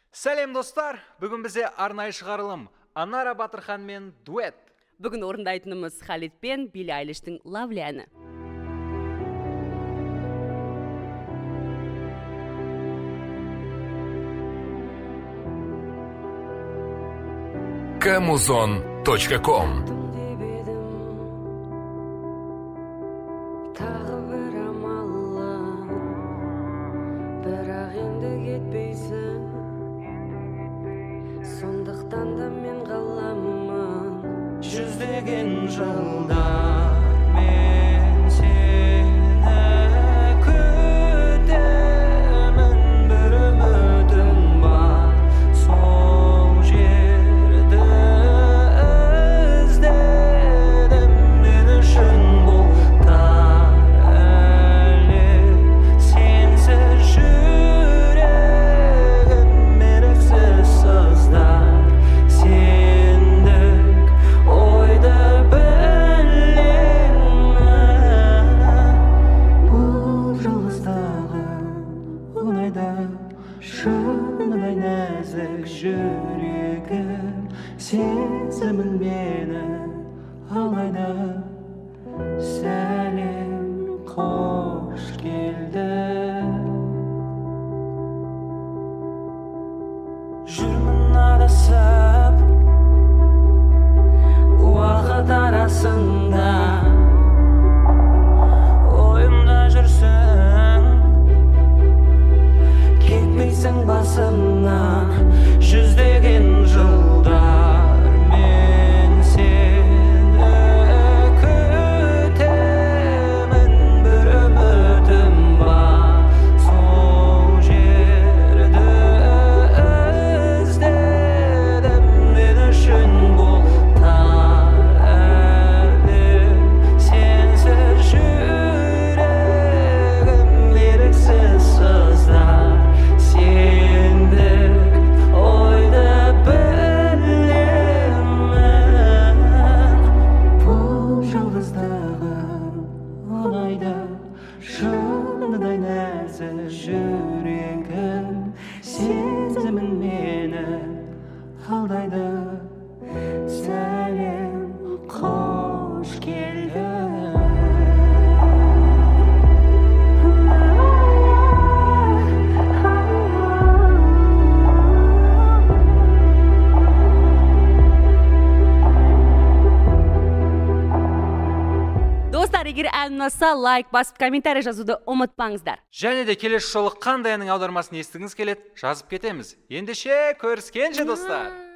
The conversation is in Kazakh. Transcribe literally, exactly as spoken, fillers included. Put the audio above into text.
Сәлем достар, бүгін бізе арнайы шығарылым Анара Батырхан мен дуэт. Бүгін орындайтынымыз Халид пен Билли Айлиштің Lovely әні. камузон точка ком Сондықтан да мен қаламын жүздеген жылдар мен сені күтемін, бір үмітім бар сол жерді іздедім. Мен үшін бұл тар әлем, сенсіз жүрегім еріксіз сыздар. Сендік ойды білемін, бұл жалғыздығы оңайда шыныдай нәзік жүрегім. Сезімін мені алайда, сәлем қош келді. Жүрмін адасып уақыт арасында, ойымда жүрсің, кетмейсің басымнан. Жүздеген жылдар мен сені күтемін, бір үмітім бар сол жерді іздедім. Мен үшін бұл тар әлем, сенсіз жүрегім еріксіз сыздар. Сендік ойды білемін, бұл жалғыздығы оңайда шыныдай нәзік жүрегім. Сезімін мені алдайды, сәлем қош келді. Достар, егер ән ұнаса, лайк басып, комментарий жазуды ұмытпаңыздар. Және де келесі жолы қандай әннің аудармасын естігіңіз келеді, жазып кетеміз. Ендеше көріскенше достар.